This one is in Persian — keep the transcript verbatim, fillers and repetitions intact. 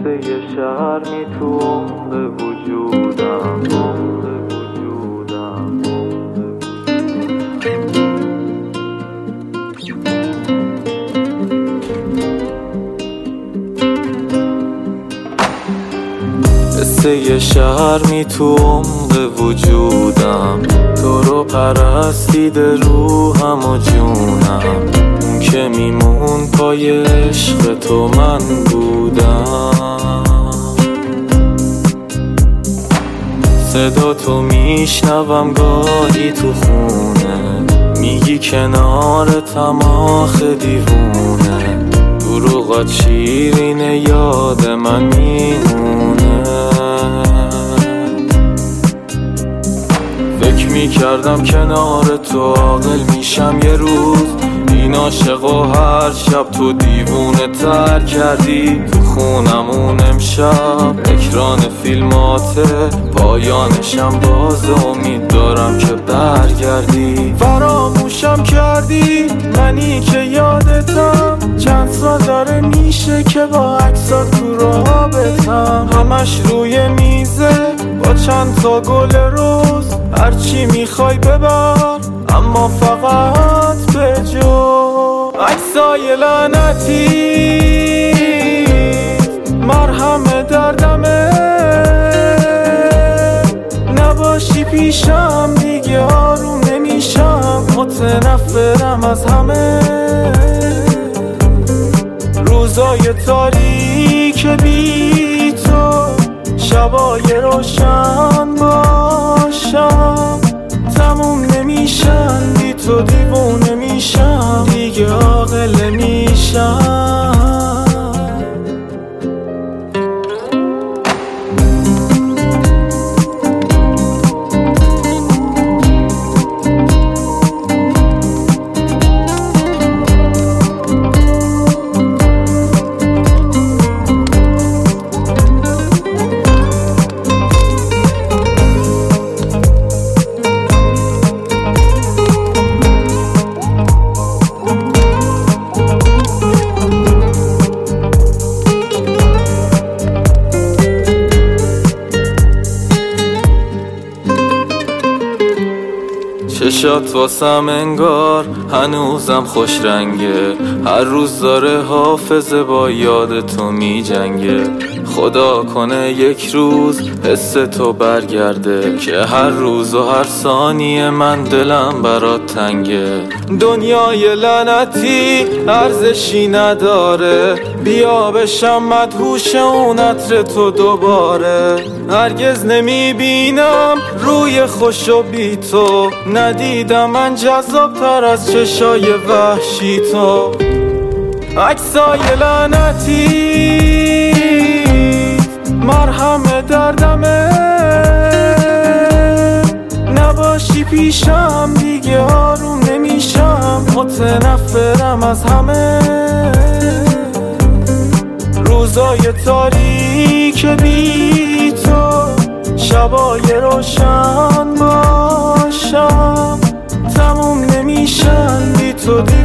قصه شرمی تو عمق وجودم، عمق وجودم. قصه شرمی تو عمق وجودم، تو رو پرستیده روحم و جونم. اون که میمون پای عشق تو من بودم. صدا تو میشنوم گاهی تو خونه، میگی کنارتم آخه دیوونه. دروغات شیرینه یاد من میمونه. فکر میکردم کنار تو عاقل میشم یه روز. این عاشق و هر شب تو دیوونه تر کردی. تو خونمون امشب اکران فیلماته، پایانشم باز امید دارم که برگردی. فراموشم کردی منی که یادتم، چند سال داره میشه که با عکسات تو رابطم. همش روی میزه با چند تا گل روز، هرچی میخوای ببر اما فقط به جو. عکسای لعنتی مرهم دردمه، نباشی پیشم دیگه آروم نمیشم. متنفرم از همه روزای تاریک بی تو، شبای روشن باشم. تموم نمیشن بی تو، دیوونه میشم دیگه عاقل نمیشم. چشات واسم انگار هنوزم خوش رنگه، هر روز داره حافظه با یاد تو می جنگه. خدا کنه یک روز حس تو برگرده، که هر روز و هر ثانیه من دلم برات تنگه. دنیای لعنتی ارزشی نداره، بیا بشم مدهوش اون عطر تو دوباره. هرگز نمیبینم روی خوش و بی تو، ندیدم من جذاب تر از چشای وحشی تو. عکسای لعنتی مرهم دردمه، نباشی پیشم دیگه آروم نمیشم. متنفرم از همه روزای تاریک بی تو، شبای روشن باشم. تموم نمیشن بی تو.